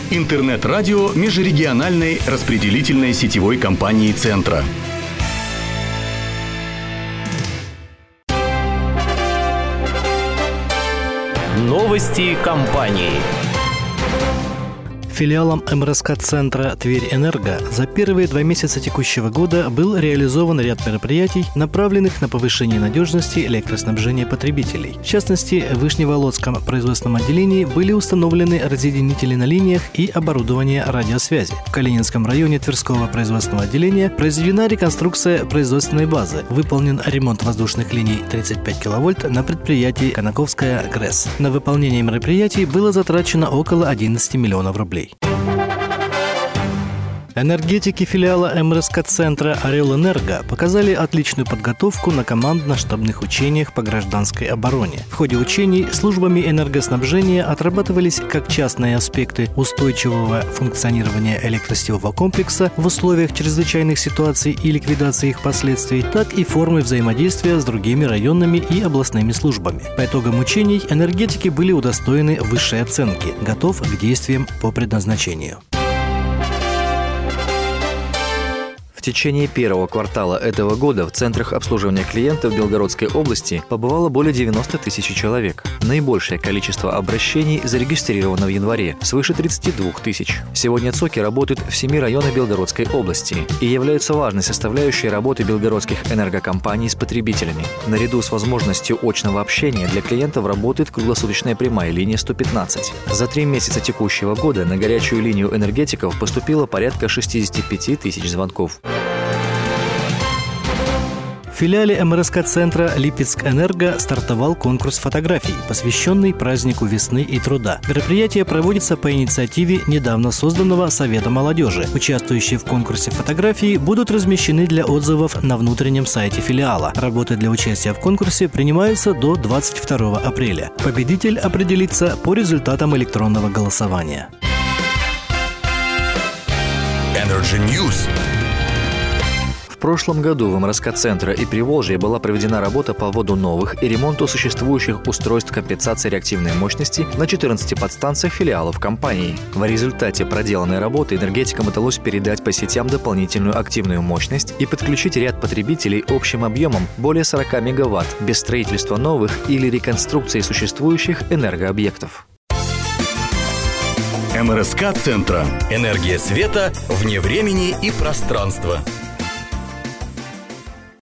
Интернет-радио межрегиональной распределительной сетевой компании «Центра». Новости компании. Филиалом МРСК-центра «Тверь-Энерго» за первые 2 месяца текущего года был реализован ряд мероприятий, направленных на повышение надежности электроснабжения потребителей. В частности, в Вышневолодском производственном отделении были установлены разъединители на линиях и оборудование радиосвязи. В Калининском районе Тверского производственного отделения произведена реконструкция производственной базы, выполнен ремонт воздушных линий 35 кВт на предприятии Конаковская ГРЭС. На выполнение мероприятий было затрачено около 11 миллионов рублей. Энергетики филиала МРСК-центра «Орел-Энерго» показали отличную подготовку на командно-штабных учениях по гражданской обороне. В ходе учений службами энергоснабжения отрабатывались как частные аспекты устойчивого функционирования электросетевого комплекса в условиях чрезвычайных ситуаций и ликвидации их последствий, так и формы взаимодействия с другими районными и областными службами. По итогам учений энергетики были удостоены высшей оценки «Готов к действиям по предназначению». В течение первого квартала этого года в центрах обслуживания клиентов Белгородской области побывало более 90 тысяч человек. Наибольшее количество обращений зарегистрировано в январе – свыше 32 тысяч. Сегодня ЦОКи работают в 7 районах Белгородской области и являются важной составляющей работы белгородских энергокомпаний с потребителями. Наряду с возможностью очного общения для клиентов работает круглосуточная прямая линия 115. За 3 месяца текущего года на горячую линию энергетиков поступило порядка 65 тысяч звонков. В филиале МРСК-центра «Липецк-Энерго» стартовал конкурс фотографий, посвященный празднику весны и труда. Мероприятие проводится по инициативе недавно созданного Совета молодежи. Участвующие в конкурсе фотографии будут размещены для отзывов на внутреннем сайте филиала. Работы для участия в конкурсе принимаются до 22 апреля. Победитель определится по результатам электронного голосования. Energy News. В прошлом году в МРСК-центра и Приволжье была проведена работа по вводу новых и ремонту существующих устройств компенсации реактивной мощности на 14 подстанциях филиалов компании. В результате проделанной работы энергетикам удалось передать по сетям дополнительную активную мощность и подключить ряд потребителей общим объемом более 40 мегаватт без строительства новых или реконструкции существующих энергообъектов. МРСК-центра. Энергия света вне времени и пространства.